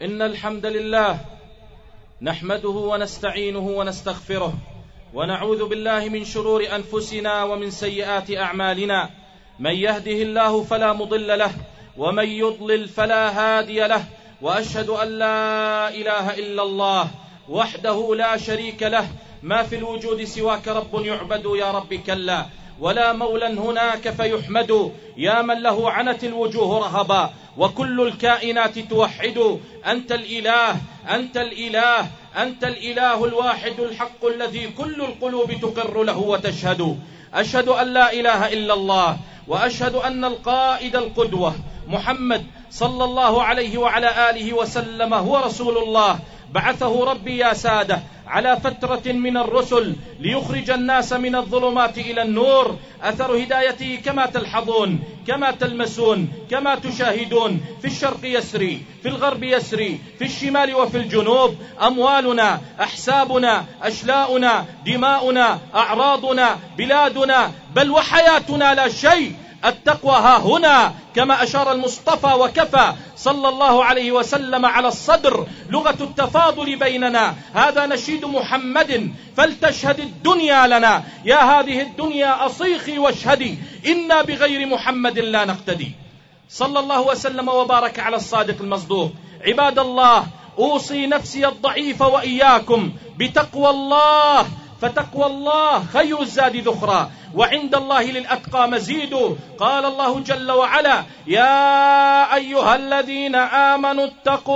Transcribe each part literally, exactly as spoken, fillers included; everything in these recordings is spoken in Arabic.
إن الحمد لله نحمده ونستعينه ونستغفره ونعوذ بالله من شرور أنفسنا ومن سيئات أعمالنا. من يهده الله فلا مضل له ومن يضلل فلا هادي له، وأشهد أن لا إله إلا الله وحده لا شريك له. ما في الوجود سواك رب يعبد يا رب كلا، ولا مولى هناك فيحمد. يا من له عنت الوجوه رهبا وكل الكائنات توحد. أنت الإله أنت الإله أنت الإله الواحد الحق الذي كل القلوب تقر له وتشهد. أشهد أن لا إله إلا الله، وأشهد أن القائد القدوة محمد صلى الله عليه وعلى آله وسلم هو رسول الله، بعثه ربي يا سادة على فترة من الرسل ليخرج الناس من الظلمات إلى النور. أثر هدايته كما تلحظون، كما تلمسون، كما تشاهدون. في الشرق يسري، في الغرب يسري، في الشمال وفي الجنوب. أموالنا، أحسابنا، أشلاؤنا، دماؤنا، أعراضنا، بلادنا، بل وحياتنا لا شيء. التقوى ها هنا، كما أشار المصطفى وكفى صلى الله عليه وسلم على الصدر. لغة التفاضل بيننا، هذا نشيد محمد فلتشهد الدنيا لنا. يا هذه الدنيا أصيخي واشهدي، إنا بغير محمد لا نقتدي. صلى الله وسلم وبارك على الصادق المصدوق. عباد الله، أوصي نفسي الضعيف وإياكم بتقوى الله، فتقوى الله خير الزاد ذخرا، وعند الله للأتقى مزيد. قال الله جل وعلا: يا أيها الذين آمنوا اتقوا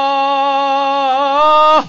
الله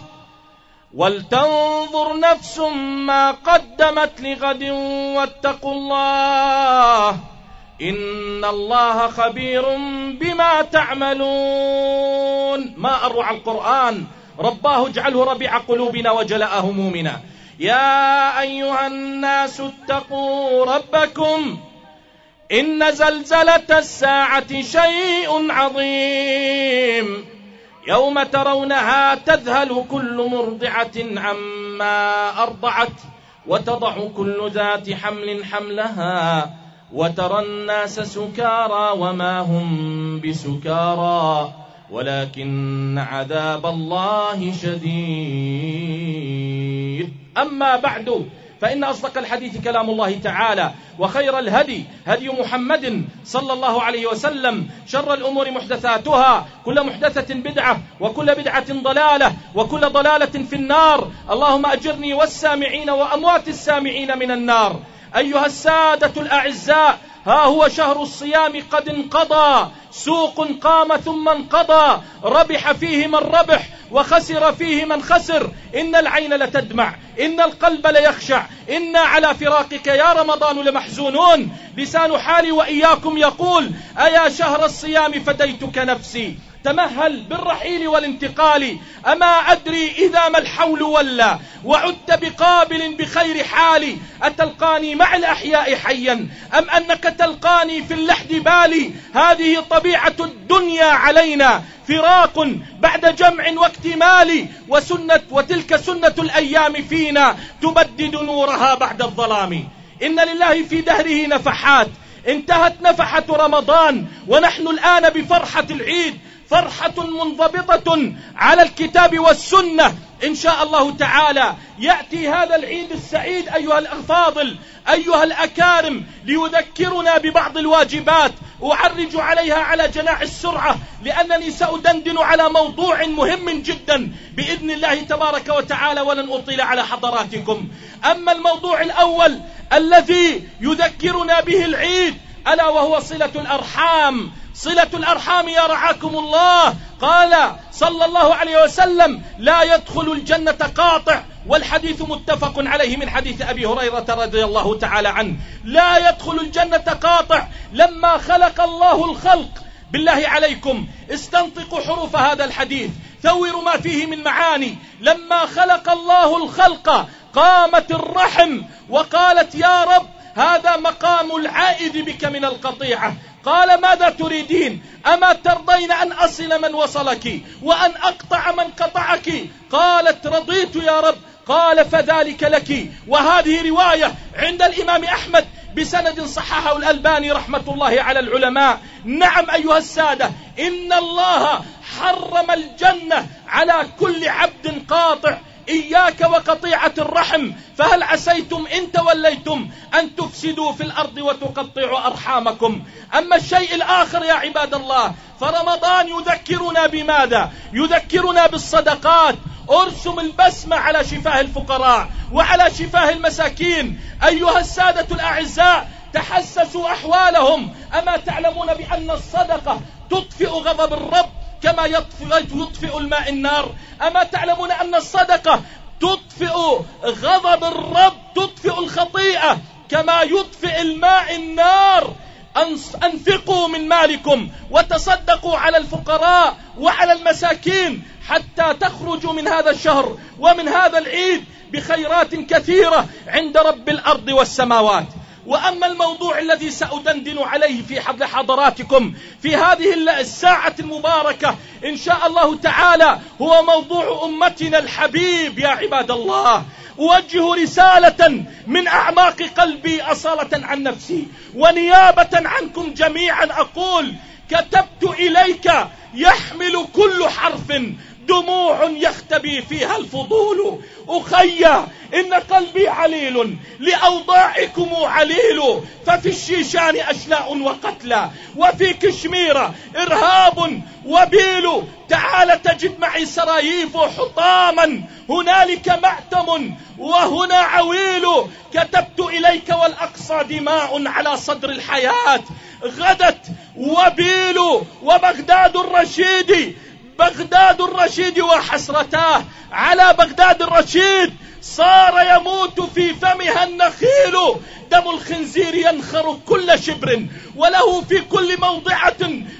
ولتنظر نفس ما قدمت لغد واتقوا الله إن الله خبير بما تعملون. ما أروع القرآن، رباه اجعله ربيع قلوبنا وجلاء همومنا. يا أيها الناس اتقوا ربكم إن زلزلة الساعة شيء عظيم، يوم ترونها تذهل كل مرضعة عما أرضعت وتضع كل ذات حمل حملها وترى الناس سكارى وما هم بسكارى ولكن عذاب الله شديد. أما بعد، فإن أصدق الحديث كلام الله تعالى، وخير الهدي هدي محمد صلى الله عليه وسلم. شر الأمور محدثاتها، كل محدثة بدعة، وكل بدعة ضلالة، وكل ضلالة في النار. اللهم أجرني والسامعين وأموات السامعين من النار. أيها السادة الأعزاء، ها هو شهر الصيام قد انقضى، سوق قام ثم انقضى، ربح فيه من ربح وخسر فيه من خسر. إن العين لتدمع، إن القلب ليخشع، إنا على فراقك يا رمضان لمحزونون. لسان حالي وإياكم يقول: أيا شهر الصيام فديتك نفسي، تمهل بالرحيل والانتقال. أما أدري إذا ما الحول ولا وعدت بقابل بخير حالي، أتلقاني مع الأحياء حيا أم أنك تلقاني في اللحد بالي؟ هذه طبيعة الدنيا علينا، فراق بعد جمع واكتمال، وسنة وتلك سنة الأيام فينا تبدد نورها بعد الظلام. إن لله في دهره نفحات، انتهت نفحة رمضان ونحن الآن بفرحة العيد، فرحة منضبطة على الكتاب والسنة. إن شاء الله تعالى يأتي هذا العيد السعيد أيها الأفاضل، أيها الأكارم، ليذكرنا ببعض الواجبات أعرج عليها على جناح السرعة، لأنني سأدندن على موضوع مهم جدا بإذن الله تبارك وتعالى، ولن أطيل على حضراتكم. أما الموضوع الأول الذي يذكرنا به العيد ألا وهو صلة الأرحام. صلة الأرحام يا رعاكم الله. قال صلى الله عليه وسلم: لا يدخل الجنة قاطع، والحديث متفق عليه من حديث أبي هريرة رضي الله تعالى عنه. لا يدخل الجنة قاطع. لما خلق الله الخلق، بالله عليكم استنطقوا حروف هذا الحديث، ثوروا ما فيه من معاني. لما خلق الله الخلق قامت الرحم وقالت: يا رب، هذا مقام العائد بك من القطيعة. قال: ماذا تريدين؟ أما ترضين أن أصل من وصلك وأن أقطع من قطعك؟ قالت: رضيت يا رب. قال: فذلك لك. وهذه رواية عند الإمام أحمد بسند صححه الألباني رحمة الله على العلماء. نعم أيها السادة، إن الله حرم الجنة على كل عبد قاطع، إياك وقطيعة الرحم، فهل عسيتم إن توليتم أن تفسدوا في الأرض وتقطعوا أرحامكم. أما الشيء الآخر يا عباد الله، فرمضان يذكرنا بماذا؟ يذكرنا بالصدقات. أرسم البسمة على شفاه الفقراء وعلى شفاه المساكين. أيها السادة الأعزاء، تحسسوا أحوالهم. أما تعلمون بأن الصدقة تطفئ غضب الرب كما يطفئ الماء النار؟ أما تعلمون أن الصدقة تطفئ غضب الرب، تطفئ الخطيئة كما يطفئ الماء النار؟ أنفقوا من مالكم وتصدقوا على الفقراء وعلى المساكين حتى تخرجوا من هذا الشهر ومن هذا العيد بخيرات كثيرة عند رب الأرض والسماوات. وأما الموضوع الذي سأدندن عليه في حضر حضراتكم في هذه الساعة المباركة إن شاء الله تعالى، هو موضوع أمتنا الحبيب. يا عباد الله، أوجه رسالة من أعماق قلبي أصالة عن نفسي ونيابة عنكم جميعا، أقول: كتبت إليك يحمل كل حرف دموع يختبي فيها الفضول. أخي، إن قلبي عليل لأوضاعكم عليل، ففي الشيشان أشلاء وقتلى، وفي كشمير إرهاب وبيل. تعال تجد معي سراييف حطاما، هنالك مأتم وهنا عويل. كتبت إليك والأقصى دماء على صدر الحياة، غدت وبيل. وبغداد الرشيد، بغداد الرشيد وحسرتاه على بغداد الرشيد، صار يموت في فمها النخيل. دم الخنزير ينخر كل شبر وله في كل موضعة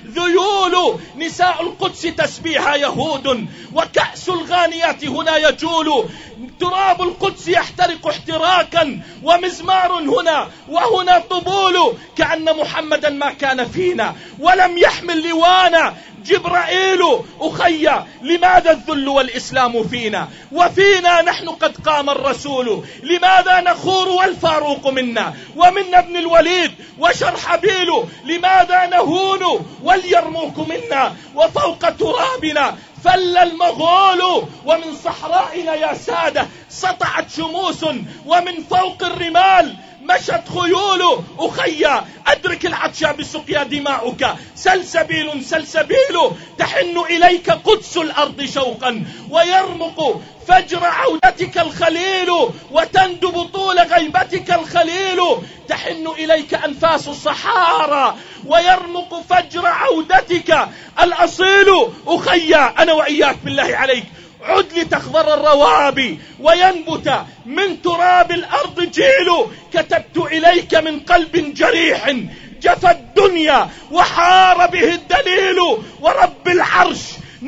ذيول. نساء القدس تسبيها يهود وكأس الغانيات هنا يجول. تراب القدس يحترق احتراكا ومزمار هنا وهنا طبول. كأن محمدا ما كان فينا ولم يحمل لوانا جبرائيل. أخي، لماذا الذل والإسلام فينا وفينا نحن قد قام الرسول؟ لماذا نخور والفاروق منا ومنا ابن الوليد وشرحبيل؟ لماذا نهون واليرموك منا وفوق ترابنا فل المغول؟ ومن صحرائنا يا سادة سطعت شموس ومن فوق الرمال مشت خيول. أخي، أدرك العطش بسقيا دماؤك، سلسبيل سلسبيل. تحن إليك قدس الأرض شوقا ويرمق فجر عودتك الخليل، وتندب طول غيبتك الخليل. تحن إليك أنفاس الصحارى ويرمق فجر عودتك الأصيل. أخي، أنا وإياك بالله عليك عد لتخضر الروابي وينبت من تراب الأرض جيل. كتبت إليك من قلب جريح جفى الدنيا وحار به الدليل. ورب العرش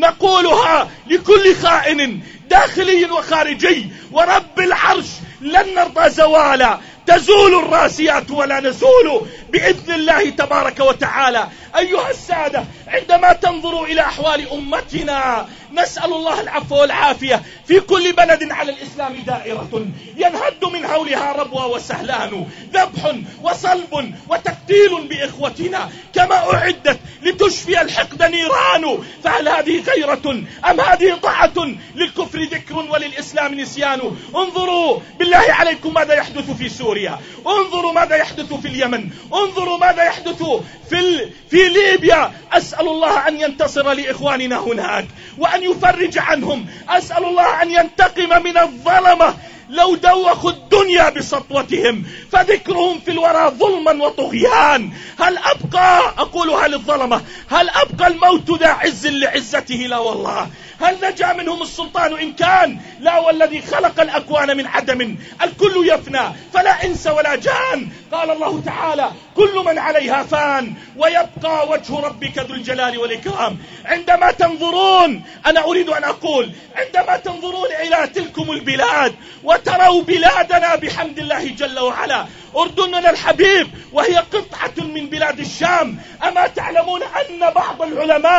نقولها لكل خائن داخلي وخارجي، ورب العرش لن نرضى زوالا، تزول الراسيات ولا نزول بإذن الله تبارك وتعالى. أيها السادة، عندما تنظروا إلى أحوال أمتنا، نسأل الله العفو والعافية. في كل بلد على الإسلام دائرة ينهد من حولها ربوة وسهلان، ذبح وصلب وتقتيل بإخوتنا كما أعدت لتشفي الحقد نيران. فهل هذه غيرة أم هذه طاعة؟ للكفر ذكر وللإسلام نسيان. انظروا بالله عليكم ماذا يحدث في سوريا، انظروا ماذا يحدث في اليمن، انظروا ماذا يحدث في, ال... في ليبيا. أسأل الله أن ينتصر لإخواننا هناك وأن يفرج عنهم. أسأل الله أن ينتقم من الظلمة لو دوخوا الدنيا بسطوتهم، فذكرهم في الورى ظلما وطغيان. هل أبقى، أقولها للظلمة، هل أبقى الموت ذا عز لعزته؟ لا والله. هل نجا منهم السلطان إن كان؟ لا، والذي خلق الأكوان من عدم الكل يفنى فلا إنس ولا جان. قال الله تعالى: كل من عليها فان ويبقى وجه ربك ذو الجلال والإكرام. عندما تنظرون، أنا أريد أن أقول، عندما تنظرون إلى تلكم البلاد وتروا بلادنا بحمد الله جل وعلا، أردننا الحبيب وهي قطعة من بلاد الشام، أما تعلمون أن بعض العلماء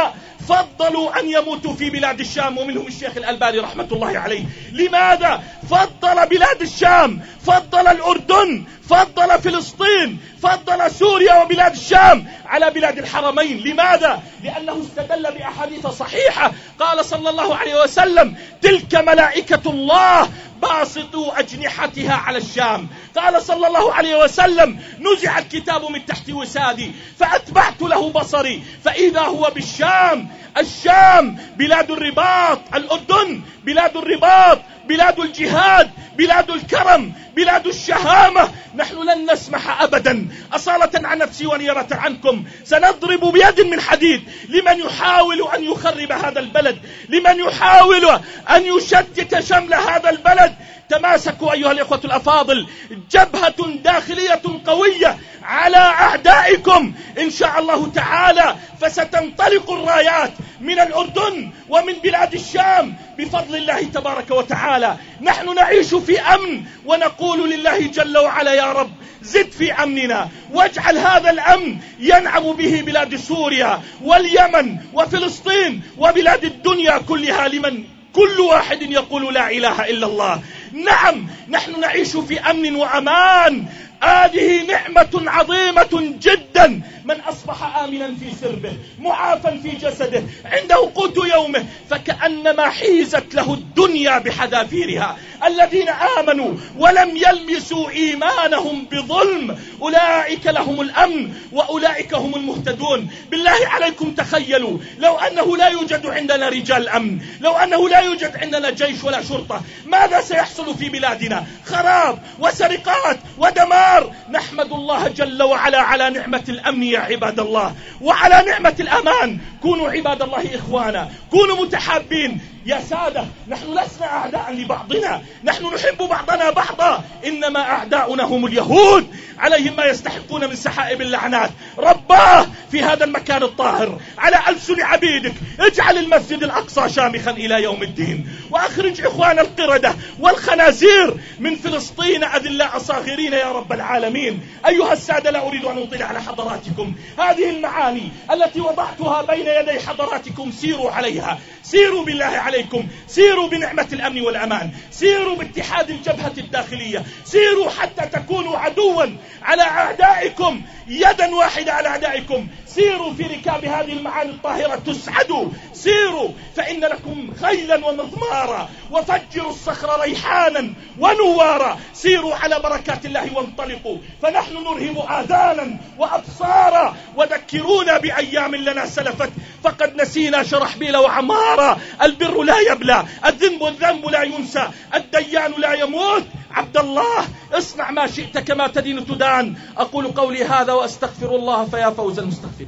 فضلوا أن يموتوا في بلاد الشام، ومنهم الشيخ الألباني رحمة الله عليه. لماذا فضل بلاد الشام؟ فضل الأردن، فضل فلسطين، فضل سوريا وبلاد الشام على بلاد الحرمين. لماذا؟ لأنه استدل بأحاديث صحيحة. قال صلى الله عليه وسلم: تلك ملائكة الله باسطوا أجنحتها على الشام. قال صلى الله عليه وسلم: نزع الكتاب من تحت وسادي فأتبعت له بصري فإذا هو بالشام. الشام بلاد الرباط، الأردن بلاد الرباط، بلاد الجهاد، بلاد الكرم، بلاد الشهامة. نحن لن نسمح أبدا، أصالة عن نفسي ونيرة عنكم، سنضرب بيد من حديد لمن يحاول أن يخرب هذا البلد، لمن يحاول أن يشتت شمل هذا البلد. تماسكوا أيها الإخوة الأفاضل، جبهة داخلية قوية على أعدائكم إن شاء الله تعالى، فستنطلق الرايات من الأردن ومن بلاد الشام بفضل الله تبارك وتعالى. نحن نعيش في أمن ونقول لله جل وعلا: يا رب زد في أمننا، واجعل هذا الأمن ينعم به بلاد سوريا واليمن وفلسطين وبلاد الدنيا كلها، لمن كل واحد يقول لا إله إلا الله. نعم، نحن نعيش في أمن وأمان. هذه نعمة عظيمة جدا. من أصبح آمنا في سربه معافا في جسده عنده قوت يومه فكأنما حيزت له الدنيا بحذافيرها. الذين آمنوا ولم يلمسوا إيمانهم بظلم أولئك لهم الأمن وأولئك هم المهتدون. بالله عليكم تخيلوا لو أنه لا يوجد عندنا رجال أمن، لو أنه لا يوجد عندنا جيش ولا شرطة، ماذا سيحصل في بلادنا؟ خراب وسرقات ودمار. نحمد الله جل وعلا على نعمة الأمن يا عباد الله، وعلى نعمة الأمان. كونوا عباد الله إخوانا، كونوا متحابين. يا سادة، نحن لسنا أعداء لبعضنا، نحن نحب بعضنا بعضا، إنما أعداؤنا هم اليهود، عليهم ما يستحقون من سحائب اللعنات. رباه في هذا المكان الطاهر على ألسن عبيدك، اجعل المسجد الأقصى شامخا إلى يوم الدين، وأخرج إخوان القردة والخنازير من فلسطين أذلاء صاغرين يا رب العالمين. أيها السادة، لا أريد أن أطيل على حضراتكم، هذه المعاني التي وضعتها بين يدي حضراتكم سيروا عليها، سيروا بالله عليكم، سيروا بنعمة الأمن والأمان، سيروا باتحاد الجبهة الداخلية، سيروا حتى تكونوا عدوا على أعدائكم، يدا واحدة على أعدائكم. سيروا في ركاب هذه المعاني الطاهرة تسعدوا، سيروا فإن لكم خيلا ومضمارا، وفجروا الصخر ريحانا ونوارا. سيروا على بركات الله وانطلقوا، فنحن نرهب آذانا وأبصارا، وذكرونا بأيام لنا سلفت فقد نسينا شرحبيل وعمارا. البر لا يبلى، الذنب والذنب لا ينسى، الديان لا يموت. عبد الله، اصنع ما شئت كما تدين تدان. أقول قولي هذا وأستغفر الله فيا فوز المستغفر.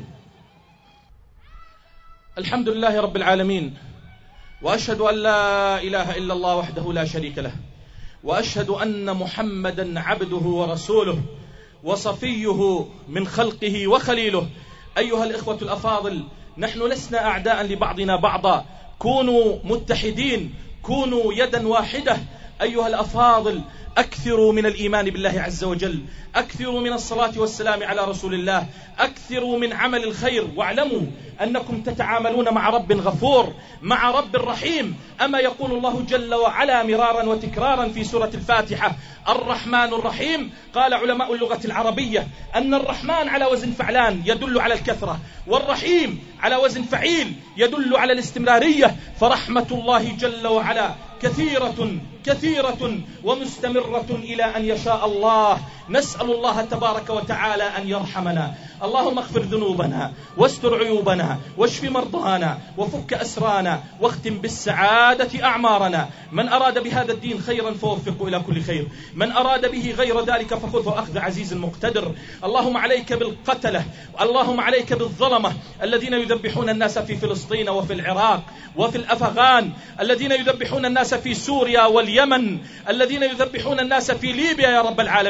الحمد لله رب العالمين، وأشهد أن لا إله إلا الله وحده لا شريك له، وأشهد أن محمدا عبده ورسوله وصفيه من خلقه وخليله. أيها الإخوة الأفاضل، نحن لسنا أعداء لبعضنا بعضا، كونوا متحدين، كونوا يدا واحدة. أيها الأفاضل، أكثروا من الإيمان بالله عز وجل، أكثروا من الصلاة والسلام على رسول الله، أكثروا من عمل الخير، واعلموا أنكم تتعاملون مع رب غفور، مع رب رحيم. أما يقول الله جل وعلا مرارا وتكرارا في سورة الفاتحة: الرحمن الرحيم. قال علماء اللغة العربية أن الرحمن على وزن فعلان يدل على الكثرة، والرحيم على وزن فعيل يدل على الاستمرارية. فرحمة الله جل وعلا كثيرة كثيرة ومستمرة إلى أن يشاء الله. نسأل الله تبارك وتعالى أن يرحمنا. اللهم اغفر ذنوبنا واستر عيوبنا واشف مرضانا وفك أسرانا واختم بالسعادة أعمارنا. من أراد بهذا الدين خيرا فوفقه إلى كل خير، من أراد به غير ذلك فخذه أخذ عزيز مقتدر. اللهم عليك بالقتلة، اللهم عليك بالظلمة الذين يذبحون الناس في فلسطين وفي العراق وفي الأفغان، الذين يذبحون الناس في سوريا واليمن، الذين يذبحون الناس في ليبيا يا رب العالمين.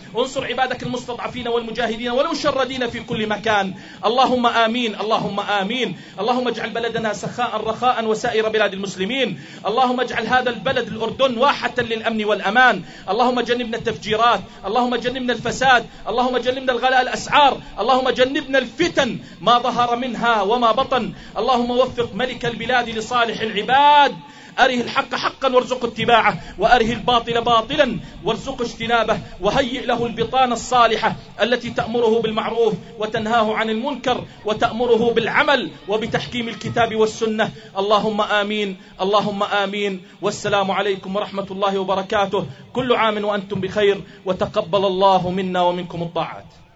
انصر عبادك المستضعفين والمجاهدين والمشردين في كل مكان. اللهم آمين اللهم آمين. اللهم اجعل بلدنا سخاء رخاء وسائر بلاد المسلمين. اللهم اجعل هذا البلد الأردن واحة للأمن والأمان. اللهم جنبنا التفجيرات، اللهم جنبنا الفساد، اللهم جنبنا الغلاء الأسعار، اللهم جنبنا الفتن ما ظهر منها وما بطن. اللهم وفق ملك البلاد لصالح العباد، أره الحق حقا وارزق اتباعه، وأره الباطل باطلا وارزق اجتنابه، وهيئ له البطانة الصالحة التي تأمره بالمعروف وتنهاه عن المنكر وتأمره بالعمل وبتحكيم الكتاب والسنة. اللهم آمين اللهم آمين. والسلام عليكم ورحمة الله وبركاته. كل عام وأنتم بخير، وتقبل الله منا ومنكم الطاعات.